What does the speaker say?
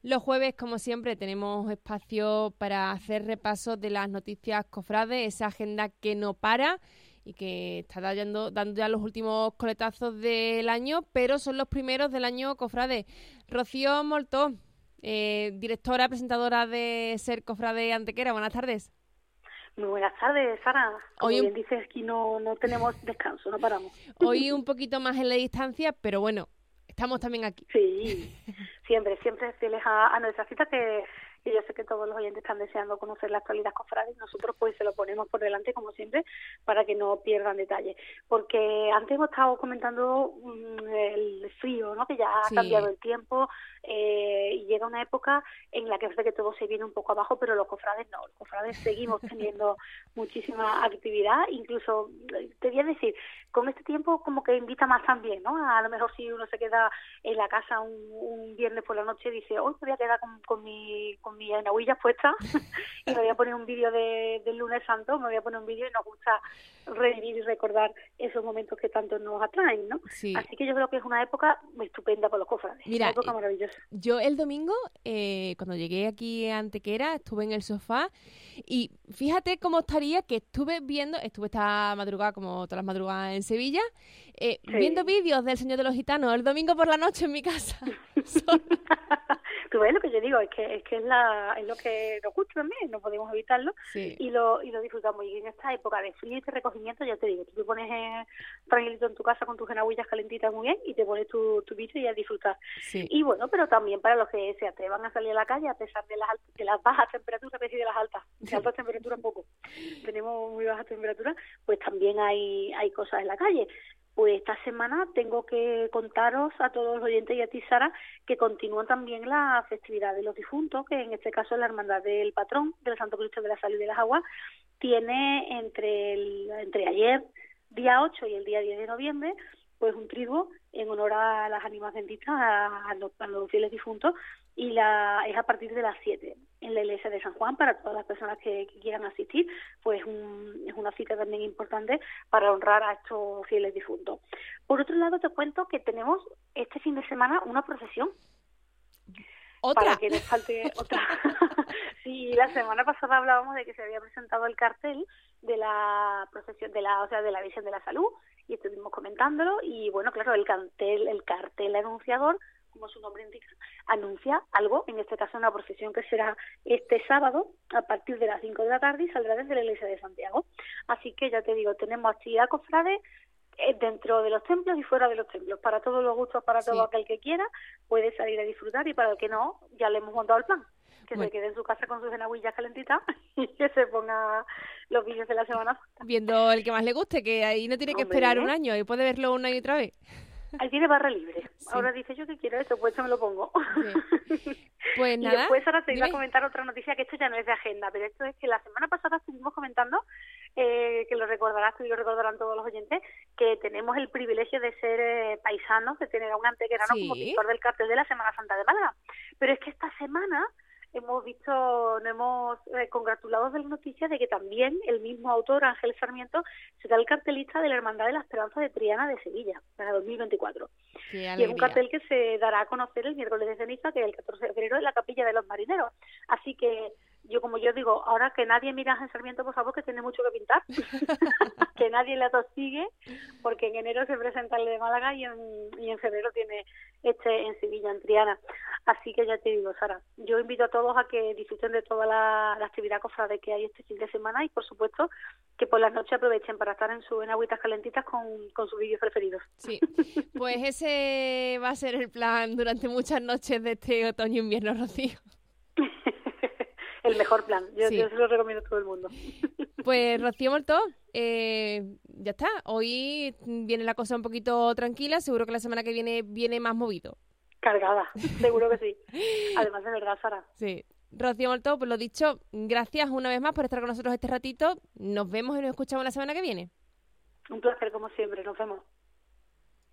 Los jueves, como siempre, tenemos espacio para hacer repasos de las noticias cofrades, esa agenda que no para y que está dando ya los últimos coletazos del año, pero son los primeros del año cofrade. Rocío Moltó, directora, presentadora de Ser Cofrade Antequera, buenas tardes. Muy buenas tardes, Sara. Como bien dices, aquí no tenemos descanso, no paramos. Hoy un poquito más en la distancia, pero bueno, estamos también aquí. Sí, siempre fieles a nuestra cita, que yo sé que todos los oyentes están deseando conocer la actualidad cofrade y nosotros pues se lo ponemos por delante como siempre para que no pierdan detalle. Porque antes hemos estado comentando el frío, ¿no? Que ya ha cambiado el tiempo y llega una época en la que parece que todo se viene un poco abajo, pero los cofrades no. Los cofrades seguimos teniendo muchísima actividad, incluso te voy a decir, con este tiempo como que invita más también, ¿no? A lo mejor si uno se queda en la casa un viernes por la noche y dice, hoy me voy a quedar con mi enaguillas puestas y me voy a poner un vídeo del lunes santo, me voy a poner un vídeo y nos gusta revivir y recordar esos momentos que tanto nos atraen, ¿no? Sí. Así que yo creo que es una época estupenda para los cofrades. Mira, una época maravillosa. Yo el domingo, cuando llegué aquí a Antequera, estuve en el sofá y fíjate cómo estaría que estuve esta madrugada, como todas las madrugadas en Sevilla, viendo vídeos del Señor de los Gitanos el domingo por la noche en mi casa. Tú ves lo que yo digo, es que es lo que nos gusta también, no podemos evitarlo, y lo disfrutamos. Y en esta época de frío y de recogimiento, ya te digo, tú te pones tranquilito en tu casa con tus enaguillas calentitas muy bien y te pones tu bicho y a disfrutar. Sí. Y bueno, pero también para los que se atrevan a salir a la calle, a pesar de las bajas temperaturas, y de las altas, de altas temperaturas poco, tenemos muy bajas temperaturas, pues también hay cosas en la calle. Pues esta semana tengo que contaros a todos los oyentes y a ti, Sara, que continúan también la festividad de los difuntos, que en este caso la Hermandad del Patrón, del Santo Cristo de la Salud y de las Aguas, tiene entre ayer, día 8 y el día 10 de noviembre, pues un triduo en honor a las ánimas benditas, a los fieles difuntos, y es a partir de las 7 en la iglesia de San Juan para todas las personas que quieran asistir, pues es una cita también importante para honrar a estos fieles difuntos. Por otro lado, te cuento que tenemos este fin de semana una procesión. ¿Otra? Para que nos falte otra. Sí, la semana pasada hablábamos de que se había presentado el cartel de la procesión de la Virgen de la Salud y estuvimos comentándolo y bueno, claro, el cartel anunciador, como su nombre indica, anuncia algo, en este caso una procesión que será este sábado a partir de las 5 de la tarde y saldrá desde la iglesia de Santiago. Así que ya te digo, tenemos actividad cofrade dentro de los templos y fuera de los templos, para todos los gustos, para todo aquel que quiera, puede salir a disfrutar y para el que no, ya le hemos montado el plan. Que se quede en su casa con sus enaguillas calentitas y que se ponga los vídeos de la Semana Santa. Viendo el que más le guste, que ahí no tiene que esperar un año y puede verlo una y otra vez. Ahí tiene barra libre. Sí. Ahora dice yo que quiero esto, pues eso me lo pongo. Sí. Pues nada. Y después ahora te iba a comentar otra noticia, que esto ya no es de agenda, pero esto es que la semana pasada estuvimos comentando, que lo recordarás tú y lo recordarán todos los oyentes, que tenemos el privilegio de ser paisanos, de tener a un antequerano como pintor del cartel de la Semana Santa de Málaga. Pero es que esta semana nos hemos congratulado de la noticia de que también el mismo autor, Ángel Sarmiento, será el cartelista de la Hermandad de la Esperanza de Triana de Sevilla para 2024. Y es un cartel que se dará a conocer el miércoles de ceniza, que es el 14 de febrero, en la Capilla de los Marineros. Así que como yo digo, ahora que nadie mira a Ángel Sarmiento, por favor, que tiene mucho que pintar, que nadie le atosigue, porque en enero se presenta el de Málaga y en febrero tiene en Sevilla, en Triana. Así que ya te digo, Sara, yo invito a todos a que disfruten de toda la actividad cofrade que hay este fin de semana y, por supuesto, que por las noches aprovechen para estar en sus agüitas calentitas con sus vídeos preferidos. Sí, pues ese va a ser el plan durante muchas noches de este otoño-invierno, Rocío. El mejor plan, yo se lo recomiendo a todo el mundo. Pues Rocío Moltó, ya está, hoy viene la cosa un poquito tranquila, seguro que la semana que viene más movido. Cargada, seguro que sí. Además, de verdad, Sara. Sí. Rocío Moltó, pues lo dicho, gracias una vez más por estar con nosotros este ratito. Nos vemos y nos escuchamos la semana que viene. Un placer, como siempre. Nos vemos.